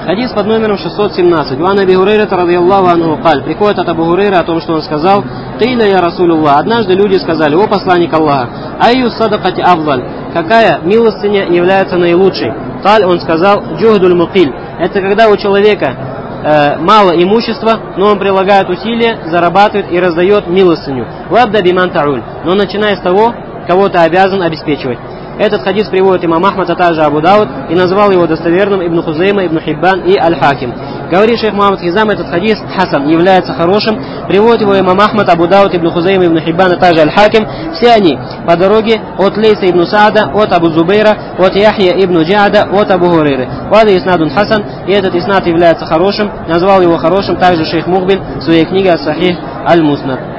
Хадис под номером 617. Ван Аби Хурайра радийаллаху анху каль. Приходит от Абу Хурайра о том, что он сказал: «Киля я Расулуллах». Однажды люди сказали: «О посланник Аллаха, айю садакати афдаль». Какая милостыня является наилучшей? Каль, он сказал: «Джухдуль мукиль». Это когда у человека мало имущества, но он прилагает усилия, зарабатывает и раздает милостыню. Вабда биман тауль. Но начиная с того, кого ты обязан обеспечивать. Этот хадис приводит имам Ахмад, а также Абу Дауд, и назвал его достоверным Ибн Хузейма, Ибн Хиббан и Аль-Хаким. Говорит шейх Мухаммад Хизам, этот хадис хасан, является хорошим. Приводит его имам Ахмад, Абу Дауд, Ибн Хузейма, Ибн Хиббан, а также Аль-Хаким. Все они по дороге от Лейса ибн Саада, от Абу Зубейра, от Яхья ибн Джаада, от Абу Хурайры. Вада иснадун хасан, и этот иснад является хорошим. Назвал его хорошим также шейх Мухбин в своей книге Ас-Сахих Аль-Муснад.